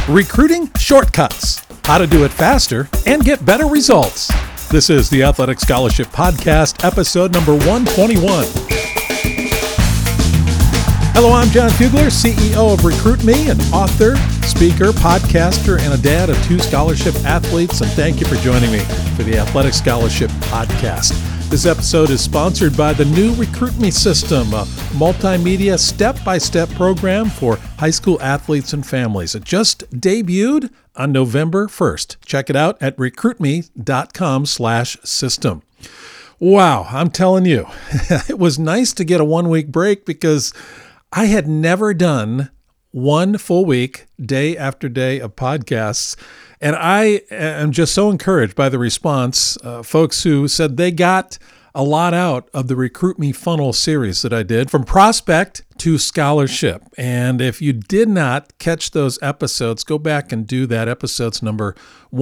Recruiting Shortcuts, how to do it faster and get better results. This is the Athletic Scholarship Podcast, episode number 121. Hello, I'm John Fugler, CEO of Recruit Me, an author, speaker, podcaster, and a dad of two scholarship athletes, and thank you for joining me for the Athletic Scholarship Podcast. This episode is sponsored by the new Recruit Me system, a multimedia step-by-step program for high school athletes and families. It just debuted on November 1st. Check it out at recruitme.com/system. Wow, I'm telling you, it was nice to get a 1-week break because I had never done one full week, day after day of podcasts. And I am just so encouraged by the response, folks who said they got a lot out of the Recruit Me Funnel series that I did, from prospect to scholarship. And if you did not catch those episodes, go back and do that. Episodes number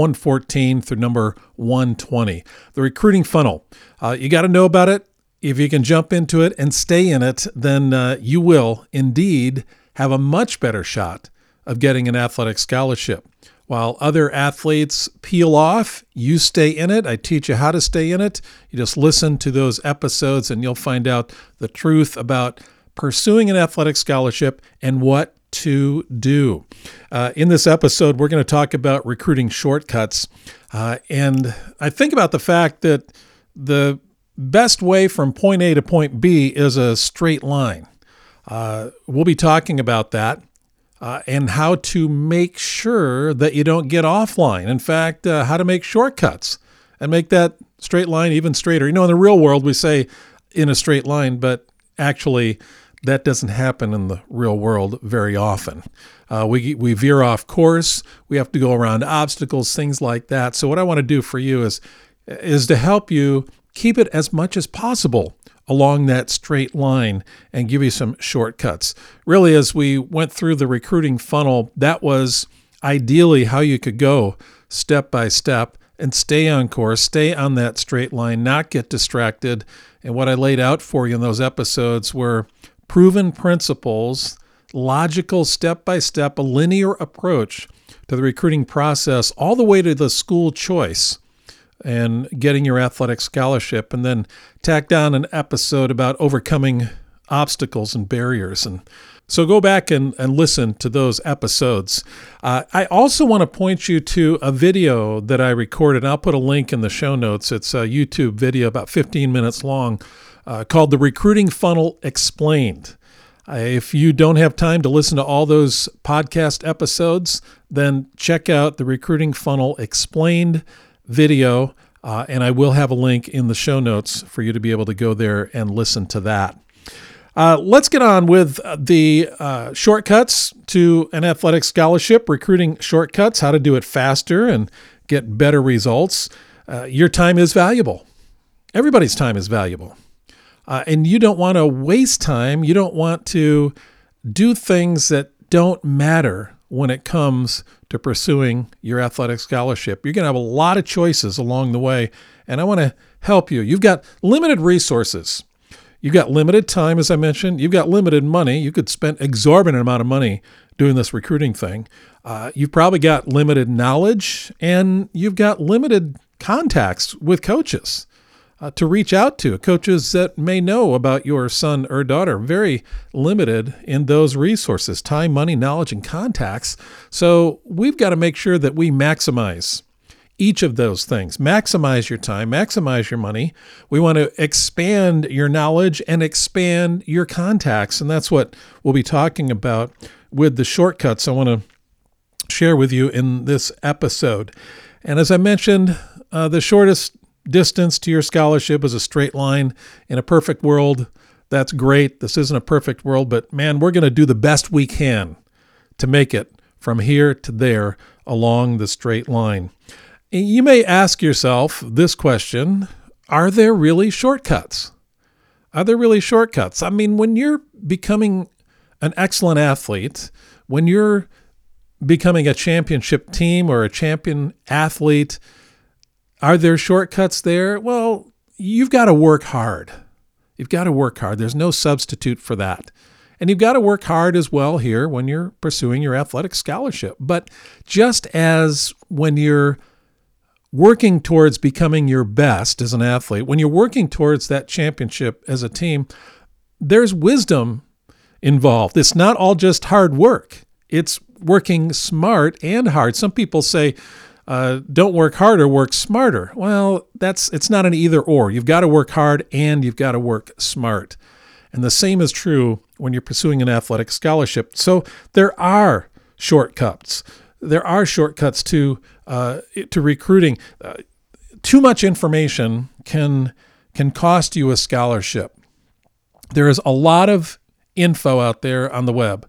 114 through number 120. The recruiting funnel. You got to know about it. If you can jump into it and stay in it, then you will indeed have a much better shot of getting an athletic scholarship. While other athletes peel off, you stay in it. I teach you how to stay in it. You just listen to those episodes and you'll find out the truth about pursuing an athletic scholarship and what to do. In this episode, we're going to talk about recruiting shortcuts. And I think about the fact that the best way from point A to point B is a straight line. We'll be talking about that. And how to make sure that you don't get offline. In fact, how to make shortcuts and make that straight line even straighter. You know, in the real world, we say in a straight line, but actually that doesn't happen in the real world very often. We veer off course. We have to go around obstacles, things like that. So what I want to do for you is to help you keep it as much as possible along that straight line and give you some shortcuts. Really, as we went through the recruiting funnel, that was ideally how you could go step by step and stay on course, stay on that straight line, not get distracted. And what I laid out for you in those episodes were proven principles, logical step-by-step, a linear approach to the recruiting process, all the way to the school choice and getting your athletic scholarship, and then tack down an episode about overcoming obstacles and barriers. And so go back and listen to those episodes. I also want to point you to a video that I recorded. I'll put a link in the show notes. It's a YouTube video about 15 minutes long called The Recruiting Funnel Explained. If you don't have time to listen to all those podcast episodes, then check out The Recruiting Funnel Explained video, and I will have a link in the show notes for you to be able to go there and listen to that. Let's get on with the shortcuts to an athletic scholarship, recruiting shortcuts, how to do it faster and get better results. Your time is valuable. Everybody's time is valuable. And you don't want to waste time. You don't want to do things that don't matter when it comes to pursuing your athletic scholarship. You're going to have a lot of choices along the way, and I want to help you. You've got limited resources. You've got limited time, as I mentioned. You've got limited money. You could spend exorbitant amount of money doing this recruiting thing. You've probably got limited knowledge, and you've got limited contacts with coaches to reach out to, coaches that may know about your son or daughter. Very limited in those resources, time, money, knowledge, and contacts. So we've got to make sure that we maximize each of those things. Maximize your time, maximize your money. We want to expand your knowledge and expand your contacts. And that's what we'll be talking about with the shortcuts I want to share with you in this episode. And as I mentioned, the shortest distance to your scholarship is a straight line. In a perfect world, that's great. This isn't a perfect world, but man, we're going to do the best we can to make it from here to there along the straight line. You may ask yourself this question: are there really shortcuts? Are there really shortcuts? I mean, when you're becoming an excellent athlete, when you're becoming a championship team or a champion athlete, are there shortcuts there? Well, you've got to work hard. You've got to work hard. There's no substitute for that. And you've got to work hard as well here when you're pursuing your athletic scholarship. But just as when you're working towards becoming your best as an athlete, when you're working towards that championship as a team, there's wisdom involved. It's not all just hard work. It's working smart and hard. Some people say, don't work harder, work smarter. Well, it's not an either or. You've got to work hard and you've got to work smart. And the same is true when you're pursuing an athletic scholarship. So there are shortcuts. There are shortcuts to recruiting. Too much information can cost you a scholarship. There is a lot of info out there on the web.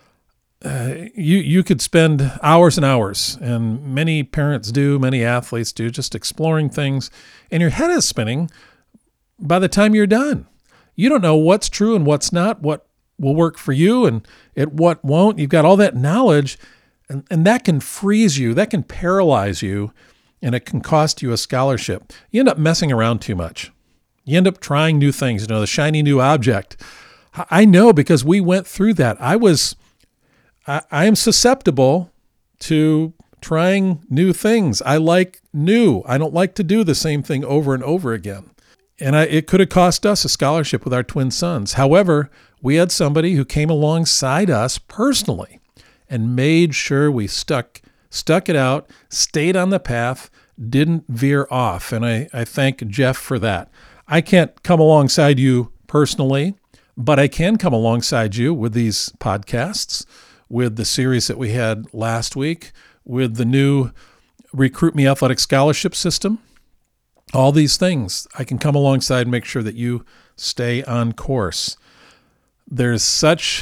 You could spend hours and hours, and many parents do, many athletes do, just exploring things, and your head is spinning by the time you're done. You don't know what's true and what's not, what will work for you and what won't. You've got all that knowledge, and that can freeze you, that can paralyze you, and it can cost you a scholarship. You end up messing around too much. You end up trying new things, the shiny new object. I know because we went through that. I am susceptible to trying new things. I like new. I don't like to do the same thing over and over again. And it could have cost us a scholarship with our twin sons. However, we had somebody who came alongside us personally and made sure we stuck it out, stayed on the path, didn't veer off. And I thank Jeff for that. I can't come alongside you personally, but I can come alongside you with these podcasts, with the series that we had last week, with the new Recruit Me Athletic Scholarship System. All these things, I can come alongside and make sure that you stay on course. There's such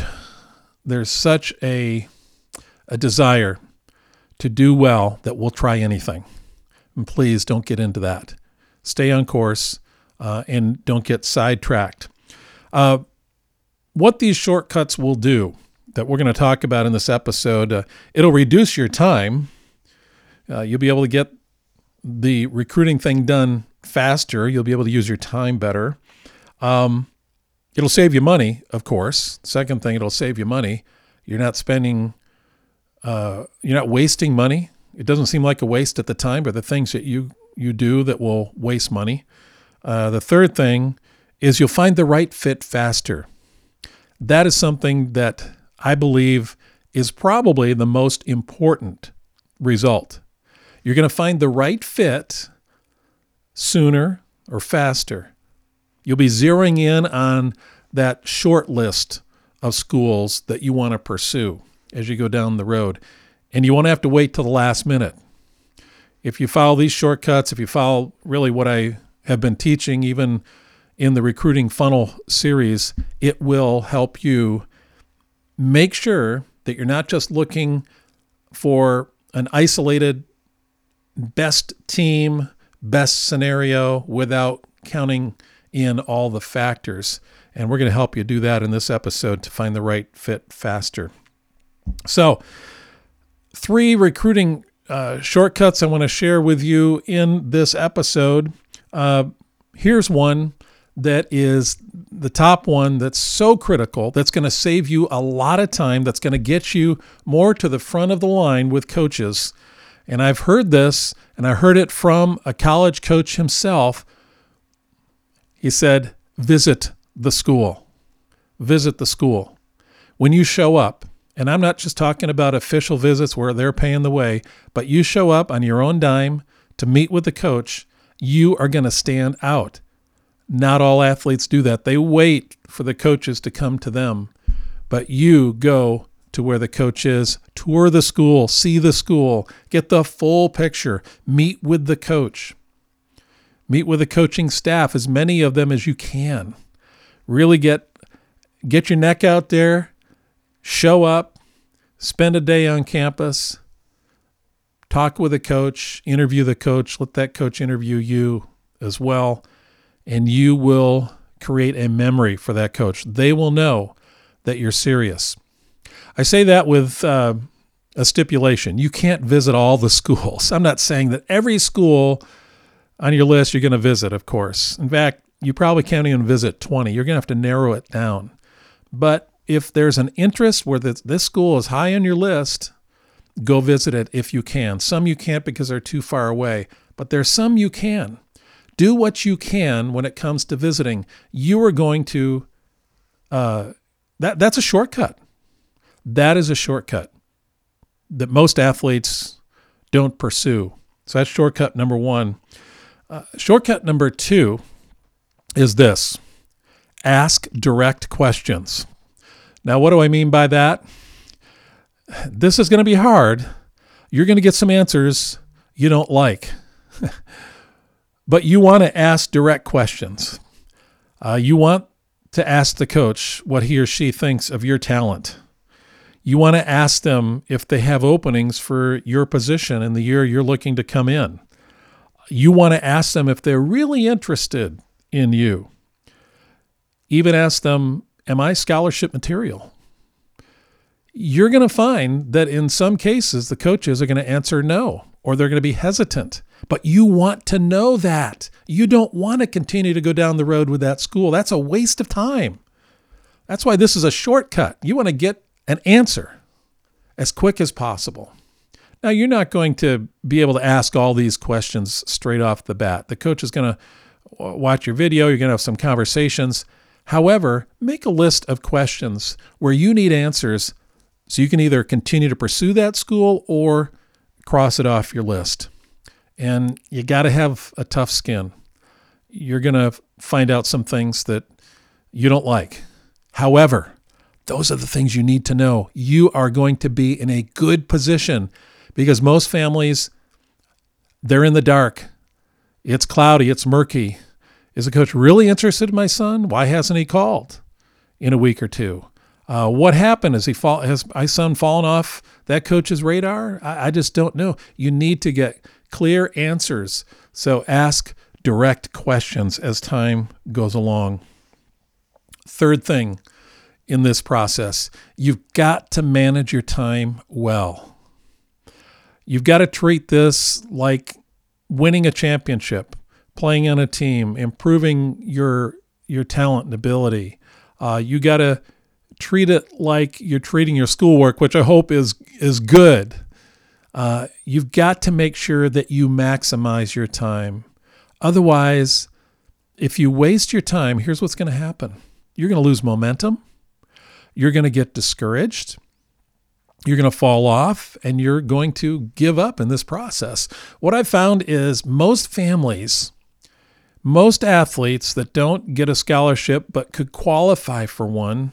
a desire to do well that we'll try anything. And please don't get into that. Stay on course and don't get sidetracked. What these shortcuts will do that we're going to talk about in this episode, it'll reduce your time. You'll be able to get the recruiting thing done faster. You'll be able to use your time better. It'll save you money, of course. Second thing, it'll save you money. You're not wasting money. It doesn't seem like a waste at the time, but the things that you do that will waste money. The third thing is you'll find the right fit faster. That is something that I believe is probably the most important result. You're going to find the right fit sooner or faster. You'll be zeroing in on that short list of schools that you want to pursue as you go down the road. And you won't have to wait till the last minute. If you follow these shortcuts, if you follow really what I have been teaching, even in the Recruiting Funnel series, it will help you make sure that you're not just looking for an isolated best team, best scenario without counting in all the factors. And we're going to help you do that in this episode to find the right fit faster. So 3 recruiting shortcuts I want to share with you in this episode. Here's one that is the top one that's so critical, that's going to save you a lot of time, that's going to get you more to the front of the line with coaches. And I've heard this, and I heard it from a college coach himself. He said, visit the school. Visit the school. When you show up, and I'm not just talking about official visits where they're paying the way, but you show up on your own dime to meet with the coach, you are going to stand out. Not all athletes do that. They wait for the coaches to come to them, but you go to where the coach is, tour the school, see the school, get the full picture, meet with the coach, meet with the coaching staff, as many of them as you can. Really get your neck out there, show up, spend a day on campus, talk with a coach, interview the coach, let that coach interview you as well, and you will create a memory for that coach. They will know that you're serious. I say that with a stipulation. You can't visit all the schools. I'm not saying that every school on your list you're going to visit, of course. In fact, you probably can't even visit 20. You're going to have to narrow it down. But if there's an interest where this school is high on your list, go visit it if you can. Some you can't because they're too far away, but there's some you can. Do what you can when it comes to visiting. You are going to, that's a shortcut. That is a shortcut that most athletes don't pursue. So that's shortcut number one. Shortcut number two is this: ask direct questions. Now, what do I mean by that? This is going to be hard. You're going to get some answers you don't like. But you want to ask direct questions. You want to ask the coach what he or she thinks of your talent. You want to ask them if they have openings for your position in the year you're looking to come in. You want to ask them if they're really interested in you. Even ask them, am I scholarship material? You're going to find that in some cases, the coaches are going to answer no, or they're going to be hesitant. But you want to know that. You don't want to continue to go down the road with that school. That's a waste of time. That's why this is a shortcut. You want to get an answer as quick as possible. Now, you're not going to be able to ask all these questions straight off the bat. The coach is going to watch your video. You're going to have some conversations. However, make a list of questions where you need answers so you can either continue to pursue that school or cross it off your list. And you got to have a tough skin. You're going to find out some things that you don't like. However, those are the things you need to know. You are going to be in a good position because most families, they're in the dark. It's cloudy. It's murky. Is the coach really interested in my son? Why hasn't he called in a week or two? What happened? Has my son fallen off that coach's radar? I just don't know. You need to get clear answers. So ask direct questions as time goes along. Third thing in this process, you've got to manage your time well. You've got to treat this like winning a championship, playing on a team, improving your talent and ability. You got to treat it like you're treating your schoolwork, which I hope is good. You've got to make sure that you maximize your time. Otherwise, if you waste your time, here's what's going to happen. You're going to lose momentum. You're going to get discouraged. You're going to fall off, and you're going to give up in this process. What I've found is most families, most athletes that don't get a scholarship but could qualify for one,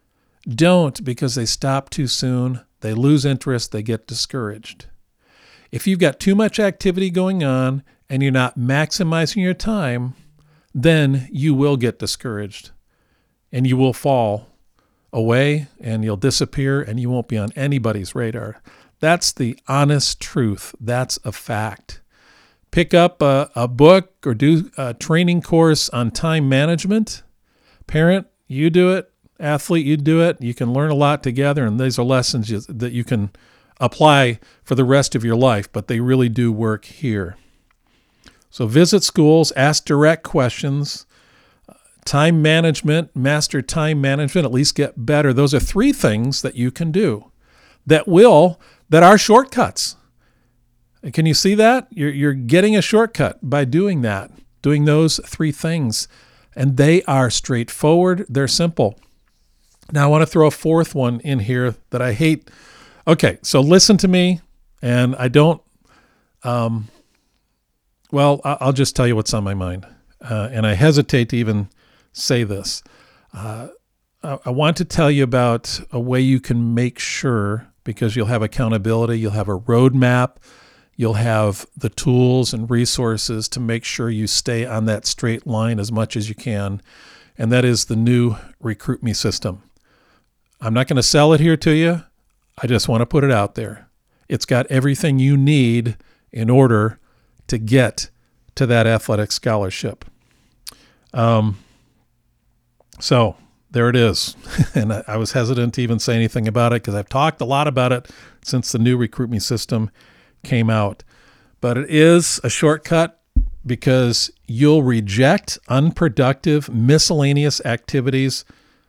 don't because they stop too soon. They lose interest. They get discouraged. If you've got too much activity going on and you're not maximizing your time, then you will get discouraged and you will fall away and you'll disappear and you won't be on anybody's radar. That's the honest truth. That's a fact. Pick up a book or do a training course on time management. Parent, you do it. Athlete, you do it. You can learn a lot together, and these are lessons that you can apply for the rest of your life, but they really do work here. So visit schools, ask direct questions, time management, master time management, at least get better. Those are three things that you can do that are shortcuts. Can you see that? You're getting a shortcut by doing that, doing those three things, and they are straightforward. They're simple. Now, I want to throw a fourth one in here that I hate. Okay, so listen to me, and I don't, I'll just tell you what's on my mind, and I hesitate to even say this. I want to tell you about a way you can make sure, because you'll have accountability, you'll have a roadmap, you'll have the tools and resources to make sure you stay on that straight line as much as you can, and that is the new Recruit Me system. I'm not going to sell it here to you. I just want to put it out there. It's got everything you need in order to get to that athletic scholarship. So there it is. And I was hesitant to even say anything about it because I've talked a lot about it since the new Recruit Me system came out. But it is a shortcut because you'll reject unproductive, miscellaneous activities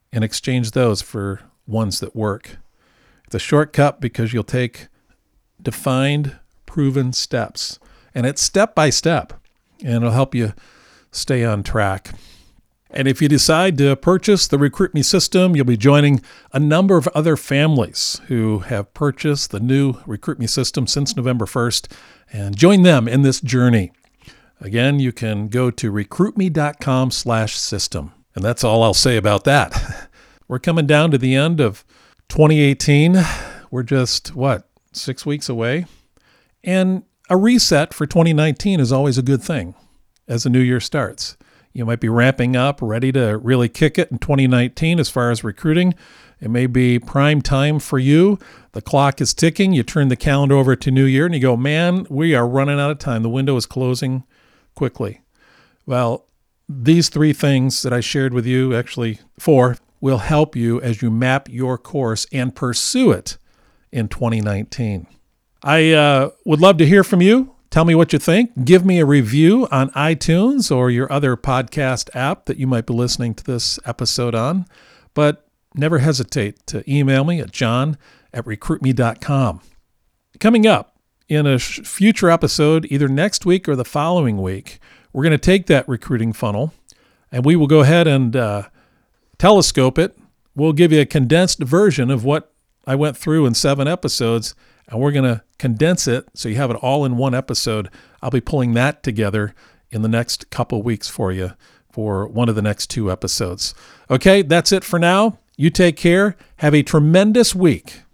and exchange those for ones that work. It's a shortcut because you'll take defined, proven steps, and it's step by step, and it'll help you stay on track. And if you decide to purchase the Recruit Me system, you'll be joining a number of other families who have purchased the new Recruit Me system since November 1st, and join them in this journey. Again, you can go to recruitme.com/system. And that's all I'll say about that. We're coming down to the end of 2018. We're just, 6 weeks away? And a reset for 2019 is always a good thing as the new year starts. You might be ramping up, ready to really kick it in 2019 as far as recruiting. It may be prime time for you. The clock is ticking. You turn the calendar over to New Year and you go, man, we are running out of time. The window is closing quickly. Well, these 3 things that I shared with you, actually 4, will help you as you map your course and pursue it in 2019. I would love to hear from you. Tell me what you think. Give me a review on iTunes or your other podcast app that you might be listening to this episode on. But never hesitate to email me at john@recruitme.com. Coming up in a future episode, either next week or the following week, we're going to take that recruiting funnel and we will go ahead and telescope it. We'll give you a condensed version of what I went through in 7 episodes, and we're going to condense it so you have it all in one episode. I'll be pulling that together in the next couple weeks for you for one of the next 2 episodes. Okay, that's it for now. You take care. Have a tremendous week.